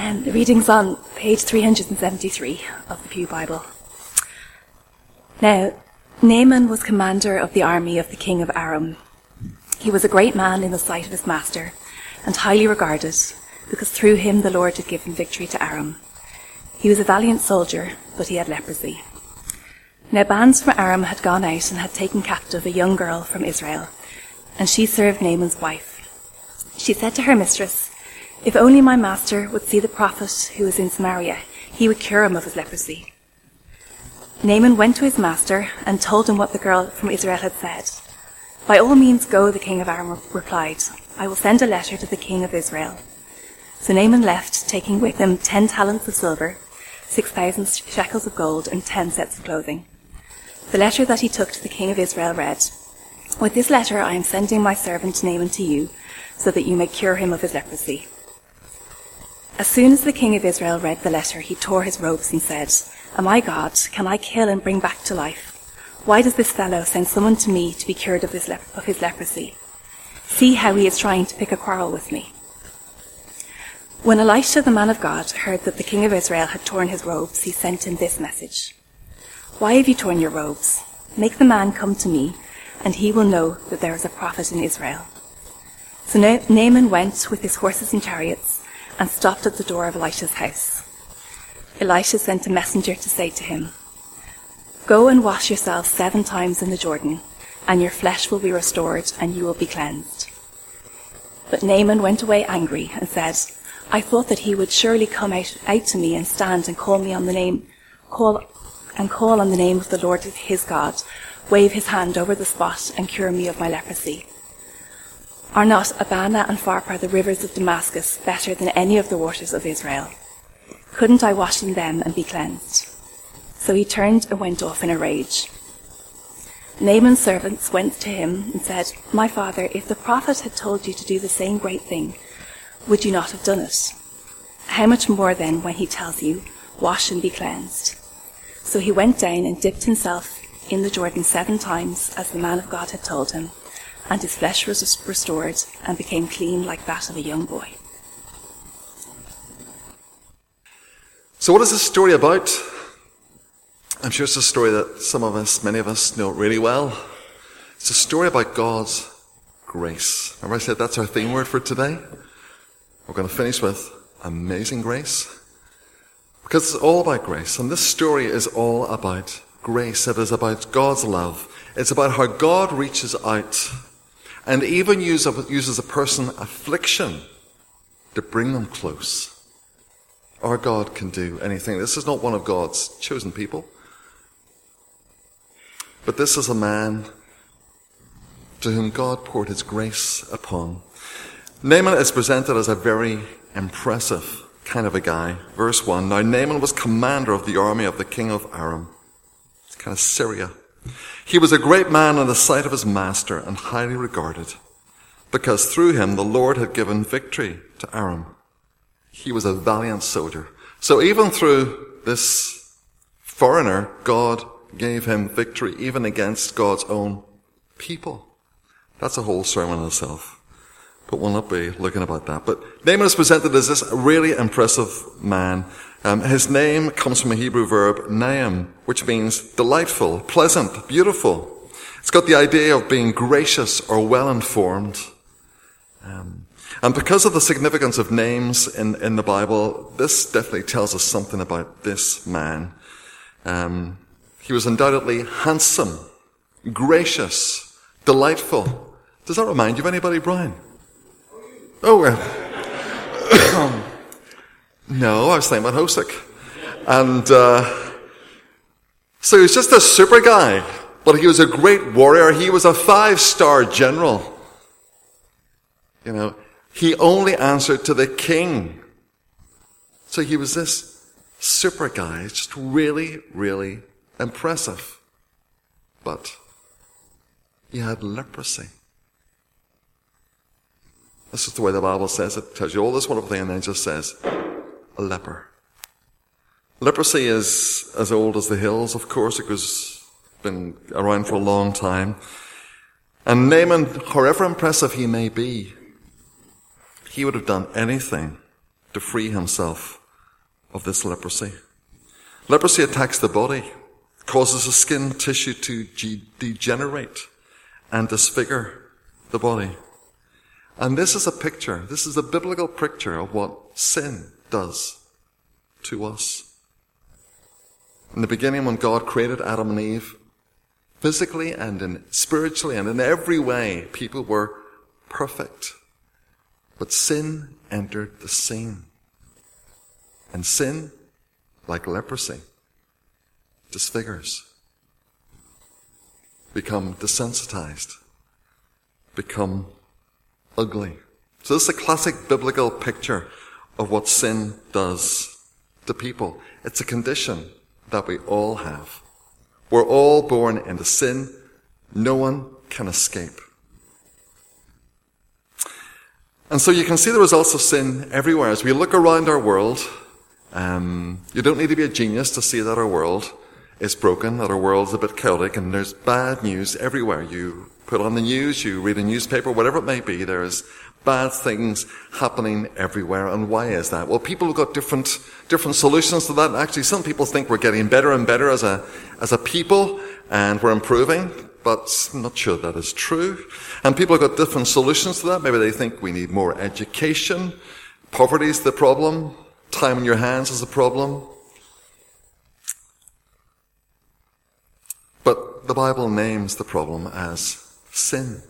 The reading's on page 373 of the Pew Bible. Now, Naaman was commander of the army of the king of Aram. He was a great man in the sight of his master, and highly regarded, because through him the Lord had given victory to Aram. He was a valiant soldier, but he had leprosy. Now bands from Aram had gone out and had taken captive a young girl from Israel, and she served Naaman's wife. She said to her mistress, "If only my master would see the prophet who is in Samaria, he would cure him of his leprosy." Naaman went to his master and told him what the girl from Israel had said. "By all means go," the king of Aram replied. "I will send a letter to the king of Israel." So Naaman left, taking with him 10 talents of silver, 6,000 shekels of gold, and 10 sets of clothing. The letter that he took to the king of Israel read, "With this letter I am sending my servant Naaman to you, so that you may cure him of his leprosy." As soon as the king of Israel read the letter, he tore his robes and said, "Am I God? Can I kill and bring back to life? Why does this fellow send someone to me to be cured of his leprosy? See how he is trying to pick a quarrel with me." When Elisha, the man of God, heard that the king of Israel had torn his robes, he sent him this message: "Why have you torn your robes? Make the man come to me, and he will know that there is a prophet in Israel." So Naaman went with his horses and chariots and stopped at the door of Elisha's house. Elisha sent a messenger to say to him, "Go and wash yourself 7 times in the Jordan, and your flesh will be restored, and you will be cleansed." But Naaman went away angry and said, "I thought that he would surely come out to me and stand and call on the name of the Lord his God, wave his hand over the spot and cure me of my leprosy. Are not Abana and Pharpar, the rivers of Damascus, better than any of the waters of Israel? Couldn't I wash in them and be cleansed?" So he turned and went off in a rage. Naaman's servants went to him and said, "My father, if the prophet had told you to do the same great thing, would you not have done it? How much more then when he tells you, 'Wash and be cleansed'?" So he went down and dipped himself in the Jordan 7 times, as the man of God had told him, and his flesh was restored and became clean like that of a young boy. So what is this story about? I'm sure it's a story that many of us know really well. It's a story about God's grace. Remember I said that's our theme word for today? We're going to finish with amazing grace. Because it's all about grace. And this story is all about grace. It is about God's love. It's about how God reaches out and even uses a person's affliction to bring them close. Our God can do anything. This is not one of God's chosen people. But this is a man to whom God poured his grace upon. Naaman is presented as a very impressive kind of a guy. Verse 1, "Now Naaman was commander of the army of the king of Aram." It's kind of Syria. "He was a great man in the sight of his master and highly regarded, because through him the Lord had given victory to Aram. He was a valiant soldier." So even through this foreigner, God gave him victory, even against God's own people. That's a whole sermon in itself. But we'll not be looking about that. But Naaman is presented as this really impressive man. His name comes from a Hebrew verb, naam, which means delightful, pleasant, beautiful. It's got the idea of being gracious or well-informed. And because of the significance of names in the Bible, this definitely tells us something about this man. He was undoubtedly handsome, gracious, delightful. Does that remind you of anybody, Brian? Oh, no, I was thinking about Hosick. And so he was just a super guy, but he was a great warrior. He was a 5-star general. You know, he only answered to the king. So he was this super guy, just really, really impressive. But he had leprosy. This is the way the Bible says it. It tells you all this wonderful thing and then it just says, a leper. Leprosy is as old as the hills, of course. It was been around for a long time. And Naaman, however impressive he may be, he would have done anything to free himself of this leprosy. Leprosy attacks the body, causes the skin tissue to degenerate and disfigure the body. And this is a biblical picture of what sin does to us. In the beginning, when God created Adam and Eve, physically and spiritually and in every way, people were perfect. But sin entered the scene. And sin, like leprosy, disfigures, become desensitized, become ugly. So this is a classic biblical picture of what sin does to people. It's a condition that we all have. We're all born into sin. No one can escape. And so you can see the results of sin everywhere. As we look around our world, you don't need to be a genius to see that our world is broken, that our world is a bit chaotic, and there's bad news everywhere. You put on the news, you read a newspaper, whatever it may be, there's bad things happening everywhere. And why is that? Well, people have got different solutions to that. Actually, some people think we're getting better and better as a people, and we're improving, but I'm not sure that is true. And people have got different solutions to that. Maybe they think we need more education. Poverty is the problem. Time on your hands is the problem. But the Bible names the problem as sin.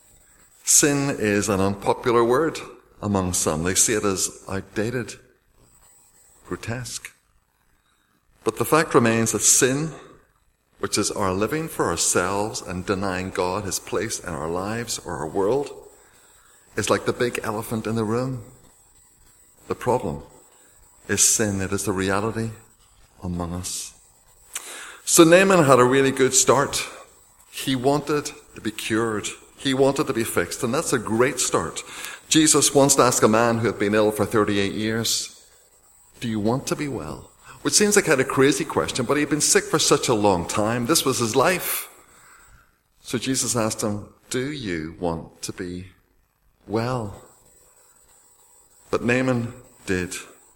Sin is an unpopular word among some. They see it as outdated, grotesque. But the fact remains that sin, which is our living for ourselves and denying God his place in our lives or our world, is like the big elephant in the room. The problem is sin. It is the reality among us. So Naaman had a really good start. He wanted to be cured. He wanted to be fixed, and that's a great start. Jesus once asked a man who had been ill for 38 years, "Do you want to be well?" Which seems like kind of a crazy question, but he'd been sick for such a long time. This was his life. So Jesus asked him, "Do you want to be well?" But Naaman did.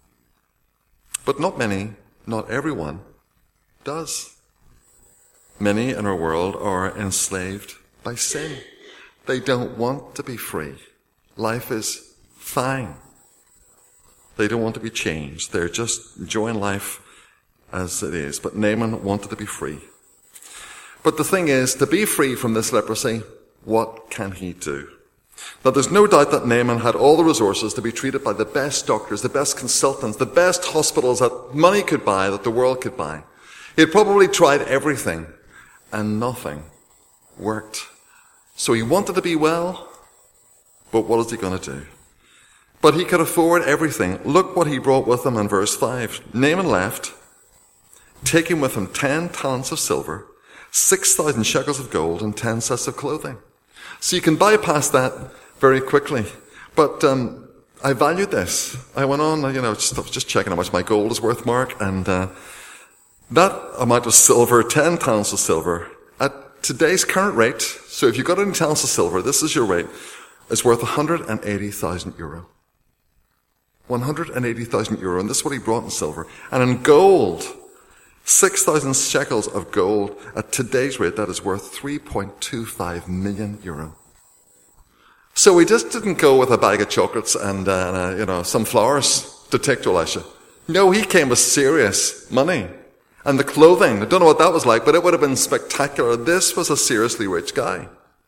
But not many, not everyone, does. Many in our world are enslaved by sin. They don't want to be free. Life is fine. They don't want to be changed. They're just enjoying life as it is. But Naaman wanted to be free. But the thing is, to be free from this leprosy, what can he do? Now, there's no doubt that Naaman had all the resources to be treated by the best doctors, the best consultants, the best hospitals that money could buy, that the world could buy. He had probably tried everything, and nothing worked. So he wanted to be well, but what is he going to do? But he could afford everything. Look what he brought with him in verse 5. Naaman left, taking with him 10 talents of silver, 6,000 shekels of gold, and 10 sets of clothing. So you can bypass that very quickly. But I valued this. I went on, just checking how much my gold is worth, Mark, and that amount of silver, 10 talents of silver, at today's current rate, so if you've got any talents of silver, this is your rate, is worth 180,000 euro. 180,000 euro, and this is what he brought in silver. And in gold, 6,000 shekels of gold, at today's rate, that is worth 3.25 million euro. So he just didn't go with a bag of chocolates and some flowers to take to Elisha. No, he came with serious money. And the clothing, I don't know what that was like, but it would have been spectacular. This was a seriously rich guy.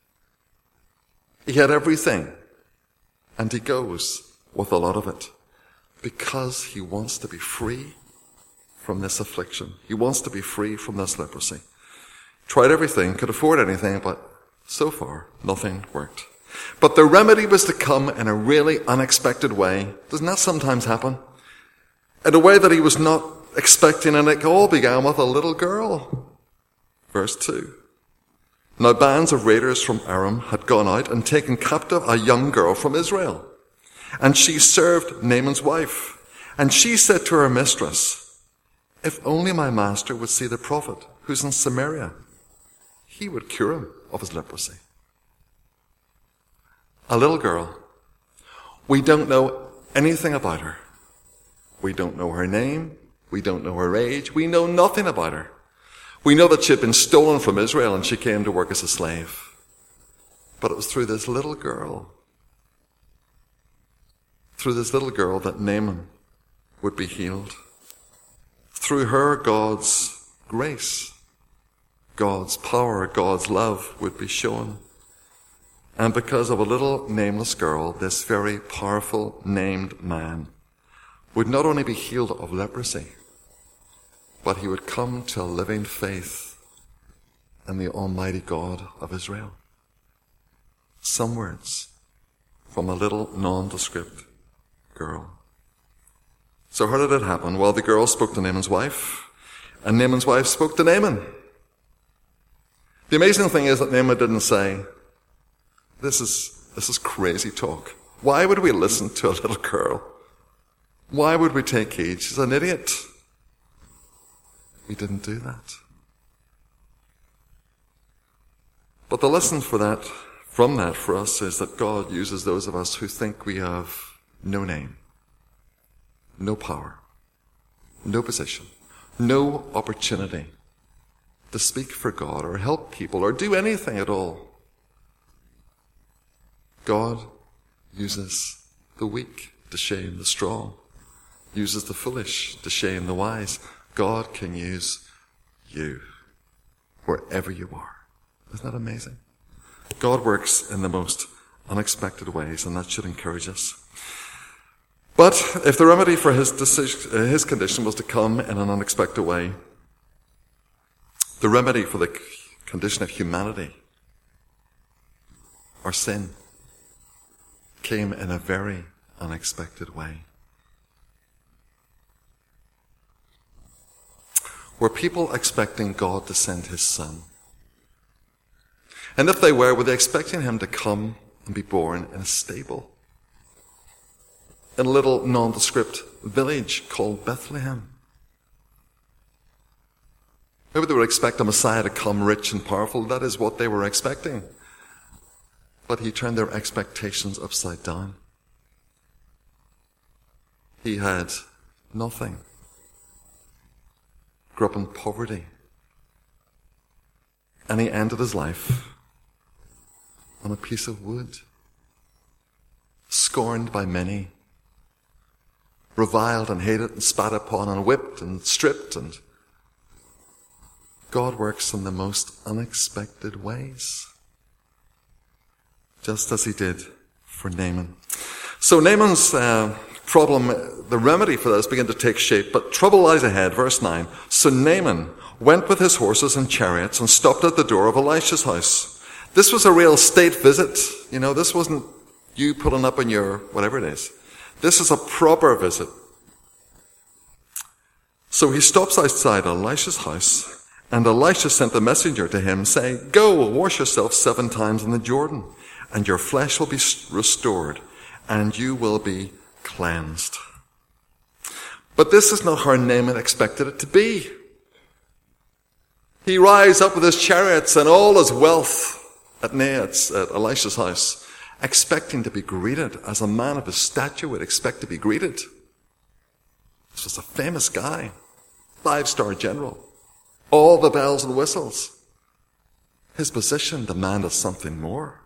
He had everything. And he goes with a lot of it. Because he wants to be free from this affliction. He wants to be free from this leprosy. Tried everything, could afford anything, but so far, nothing worked. But the remedy was to come in a really unexpected way. Doesn't that sometimes happen? In a way that he was not expecting, and it all began with a little girl. Verse 2. Now bands of raiders from Aram had gone out and taken captive a young girl from Israel. And she served Naaman's wife. And she said to her mistress, "If only my master would see the prophet who's in Samaria, he would cure him of his leprosy." A little girl. We don't know anything about her. We don't know her name. We don't know her age. We know nothing about her. We know that she had been stolen from Israel and she came to work as a slave. But it was through this little girl that Naaman would be healed. Through her, God's grace, God's power, God's love would be shown. And because of a little nameless girl, this very powerful named man would not only be healed of leprosy, but he would come to a living faith in the Almighty God of Israel. Some words from a little nondescript girl. So how did it happen? Well, the girl spoke to Naaman's wife, and Naaman's wife spoke to Naaman. The amazing thing is that Naaman didn't say, this is crazy talk. Why would we listen to a little girl? Why would we take heed? She's an idiot. We didn't do that. But the lesson from that for us is that God uses those of us who think we have no name, no power, no position, no opportunity to speak for God or help people or do anything at all. God uses the weak to shame the strong, uses the foolish to shame the wise. God can use you wherever you are. Isn't that amazing? God works in the most unexpected ways, and that should encourage us. But if the remedy for his condition was to come in an unexpected way, the remedy for the condition of humanity, our sin, came in a very unexpected way. Were people expecting God to send his son? And if they were they expecting him to come and be born in a stable? In a little nondescript village called Bethlehem? Maybe they would expect a Messiah to come rich and powerful. That is what they were expecting. But he turned their expectations upside down. He had nothing. Grew up in poverty. And he ended his life on a piece of wood. Scorned by many. Reviled and hated and spat upon and whipped and stripped. And God works in the most unexpected ways. Just as he did for Naaman. So Naaman's problem, the remedy for this began to take shape, but trouble lies ahead. Verse 9. So Naaman went with his horses and chariots and stopped at the door of Elisha's house. This was a real state visit. You know, this wasn't you pulling up on your whatever it is. This is a proper visit. So he stops outside Elisha's house, and Elisha sent a messenger to him saying, go, wash yourself 7 times in the Jordan, and your flesh will be restored, and you will be cleansed. But this is not how Naaman expected it to be. He rides up with his chariots and all his wealth at Elisha's house, expecting to be greeted as a man of his stature would expect to be greeted. This was a famous guy, 5-star general, all the bells and whistles. His position demanded something more.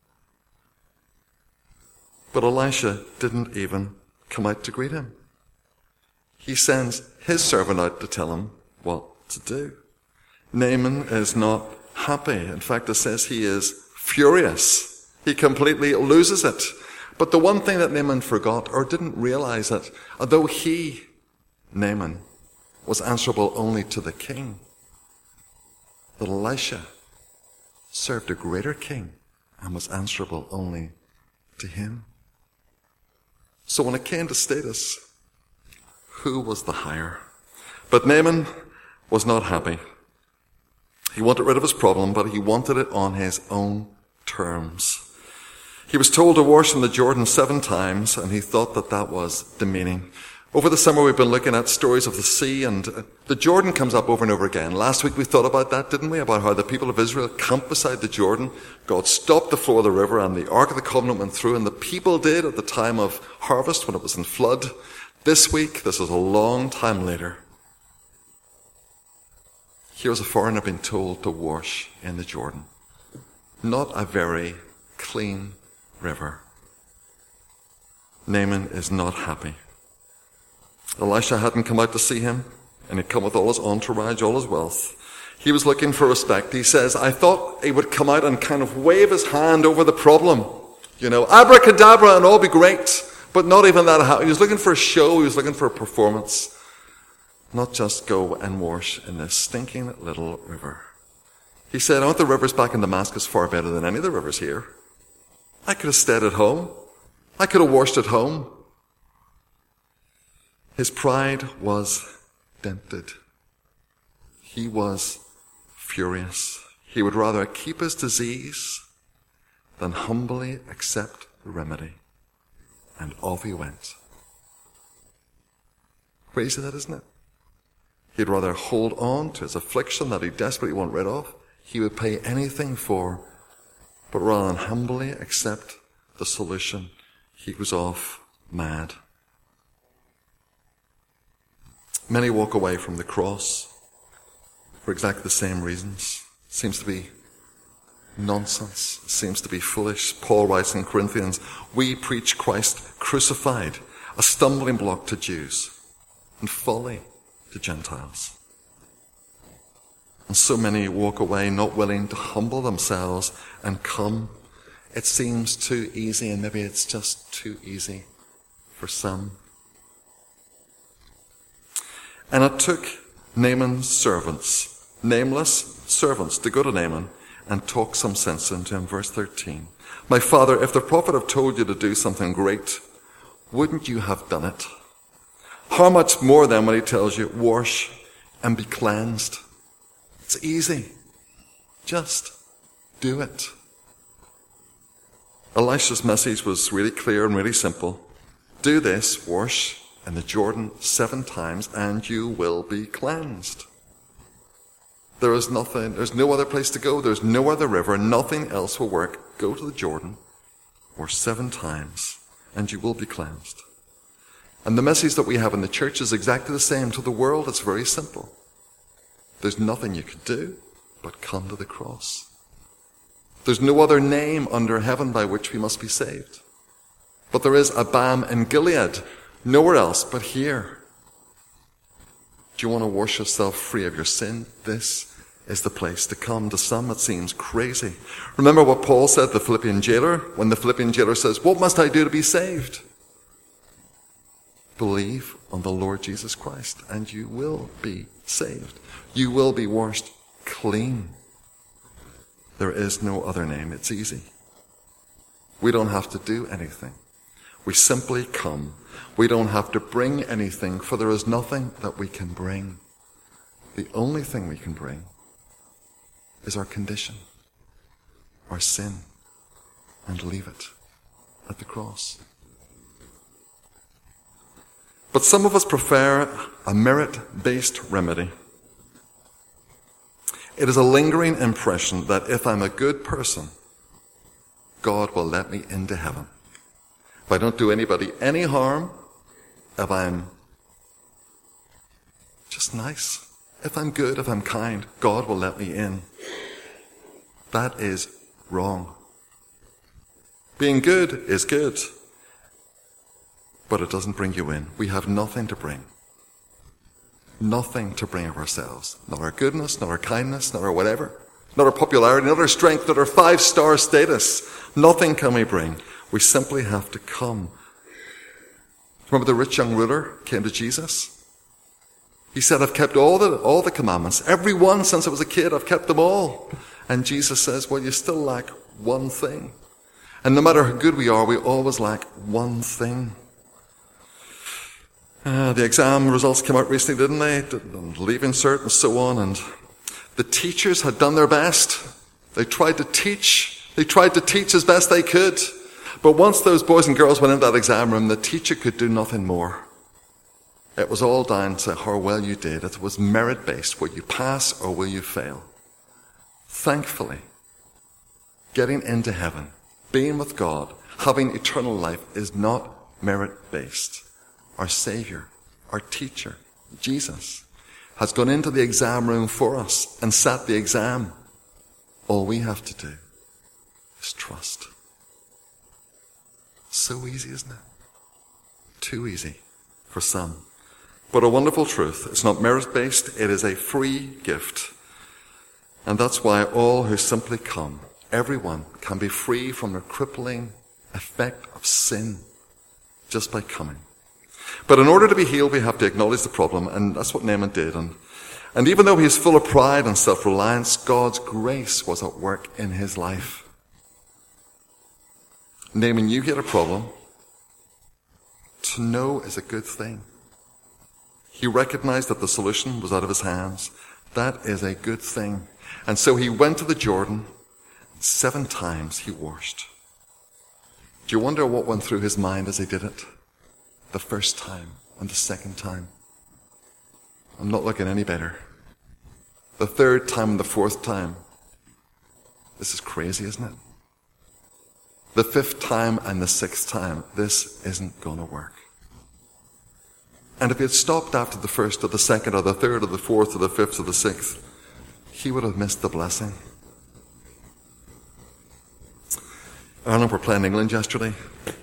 But Elisha didn't even come out to greet him. He sends his servant out to tell him what to do. Naaman is not happy. In fact, it says he is furious. He completely loses it. But the one thing that Naaman forgot or didn't realize that, although he, Naaman, was answerable only to the king, that Elisha served a greater king and was answerable only to him. So when it came to status, who was the higher? But Naaman was not happy. He wanted rid of his problem, but he wanted it on his own terms. He was told to wash in the Jordan 7 times, and he thought that that was demeaning. Over the summer, we've been looking at stories of the sea, and the Jordan comes up over and over again. Last week we thought about that, didn't we? About how the people of Israel camped beside the Jordan. God stopped the flow of the river, and the Ark of the Covenant went through, and the people did at the time of harvest, when it was in flood. This week, this is a long time later, here's a foreigner being told to wash in the Jordan. Not a very clean river. Naaman is not happy. Elisha hadn't come out to see him, and he'd come with all his entourage, all his wealth. He was looking for respect. He says, I thought he would come out and kind of wave his hand over the problem. Abracadabra and all be great. But not even that. He was looking for a show. He was looking for a performance. Not just go and wash in this stinking little river. He said, aren't the rivers back in Damascus far better than any of the rivers here? I could have stayed at home. I could have washed at home. His pride was dented. He was furious. He would rather keep his disease than humbly accept the remedy. And off he went. Crazy that, isn't it? He'd rather hold on to his affliction that he desperately wanted rid of. He would pay anything for, but rather than humbly accept the solution, he was off mad. Many walk away from the cross for exactly the same reasons. It seems to be nonsense. It seems to be foolish. Paul writes in Corinthians, we preach Christ crucified, a stumbling block to Jews and folly to Gentiles. And so many walk away not willing to humble themselves and come. It seems too easy, and maybe it's just too easy for some. And it took Naaman's servants, nameless servants, to go to Naaman and talk some sense into him. Verse 13. My father, if the prophet have told you to do something great, wouldn't you have done it? How much more then when he tells you, wash and be cleansed? It's easy. Just do it. Elisha's message was really clear and really simple. Do this, wash in the Jordan 7 times, and you will be cleansed. There is nothing, there's no other place to go. There's no other river. Nothing else will work. Go to the Jordan, or 7 times, and you will be cleansed. And the message that we have in the church is exactly the same to the world. It's very simple. There's nothing you can do but come to the cross. There's no other name under heaven by which we must be saved. But there is a balm in Gilead, nowhere else but here. Do you want to wash yourself free of your sin? This is the place to come. To some, it seems crazy. Remember what Paul said to the Philippian jailer, when the Philippian jailer says, what must I do to be saved? Believe on the Lord Jesus Christ, and you will be saved. You will be washed clean. There is no other name. It's easy. We don't have to do anything. We simply come. We don't have to bring anything, for there is nothing that we can bring. The only thing we can bring is our condition, our sin, and leave it at the cross. But some of us prefer a merit-based remedy. It is a lingering impression that if I'm a good person, God will let me into heaven. If I don't do anybody any harm, if I'm just nice, if I'm good, if I'm kind, God will let me in. That is wrong. Being good is good, but it doesn't bring you in. We have nothing to bring. Nothing to bring of ourselves. Not our goodness, not our kindness, not our whatever. Not our popularity, not our strength, not our 5-star status. Nothing can we bring. We simply have to come. Remember the rich young ruler came to Jesus? He said, I've kept all the commandments. Every one since I was a kid, I've kept them all. And Jesus says, well, you still lack one thing. And no matter how good we are, we always lack one thing. The exam results came out recently, didn't they? Leaving cert and so on. And the teachers had done their best. They tried to teach as best they could. But once those boys and girls went into that exam room, the teacher could do nothing more. It was all down to how well you did. It was merit-based. Will you pass or will you fail? Thankfully, getting into heaven, being with God, having eternal life is not merit-based. our Savior, our teacher, Jesus, has gone into the exam room for us and sat the exam. All we have to do is trust. So easy, isn't it? Too easy for some. But a wonderful truth. It's not merit-based. It is a free gift. And that's why all who simply come, everyone, can be free from the crippling effect of sin just by coming. But in order to be healed, we have to acknowledge the problem, and that's what Naaman did. And even though he is full of pride and self-reliance, God's grace was at work in his life. Naaman, you get a problem. To know is a good thing. He recognized that the solution was out of his hands. That is a good thing. And so he went to the Jordan. 7 times he washed. Do you wonder what went through his mind as he did it? The first time and the second time. I'm not looking any better. The 3rd time and the 4th time. This is crazy, isn't it? The 5th time and the 6th time. This isn't going to work. And if he had stopped after the 1st or the 2nd or the 3rd or the 4th or the 5th or the 6th, he would have missed the blessing. Ireland were playing England yesterday.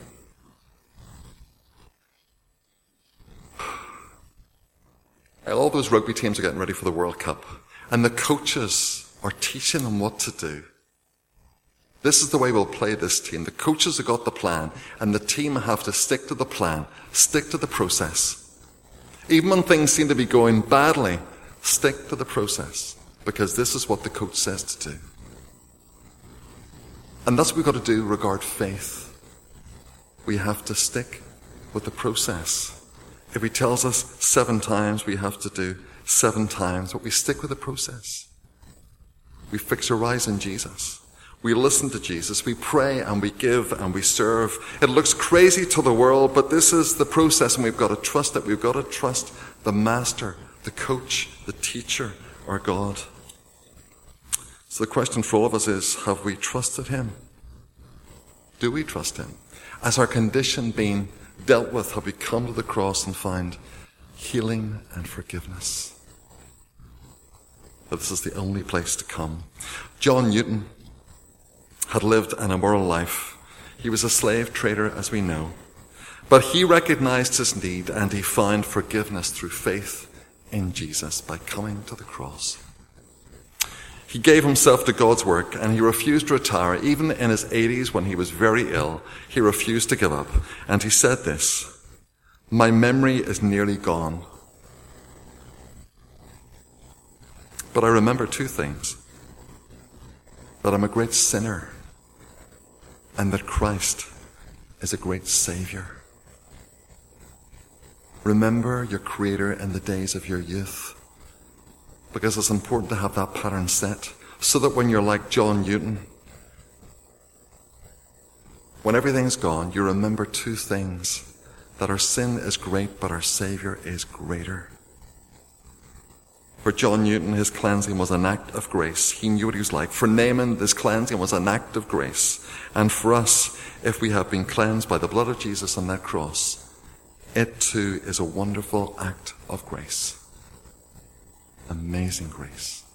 All those rugby teams are getting ready for the World Cup. And the coaches are teaching them what to do. This is the way we'll play this team. The coaches have got the plan, and the team have to stick to the plan, stick to the process. Even when things seem to be going badly, stick to the process, because this is what the coach says to do. And that's what we've got to do regarding faith. We have to stick with the process. If he tells us 7 times, we have to do 7 times, but we stick with the process. We fix our eyes on Jesus. We listen to Jesus. We pray and we give and we serve. It looks crazy to the world, but this is the process, and we've got to trust it. We've got to trust the master, the coach, the teacher, our God. So the question for all of us is, have we trusted him? Do we trust him? Has our condition been dealt with? Have we come to the cross and found healing and forgiveness? But this is the only place to come. John Newton had lived an immoral life. He was a slave trader, as we know. But he recognized his need, and he found forgiveness through faith in Jesus by coming to the cross. He gave himself to God's work, and he refused to retire. Even in his 80s, when he was very ill, he refused to give up. And he said this, "My memory is nearly gone. But I remember 2 things. That I'm a great sinner, and that Christ is a great Savior." Remember your Creator in the days of your youth, because it's important to have that pattern set, so that when you're like John Newton, when everything's gone, you remember 2 things. That our sin is great, but our Savior is greater. For John Newton, his cleansing was an act of grace. He knew what he was like. For Naaman, this cleansing was an act of grace. And for us, if we have been cleansed by the blood of Jesus on that cross, it too is a wonderful act of grace. Amazing grace.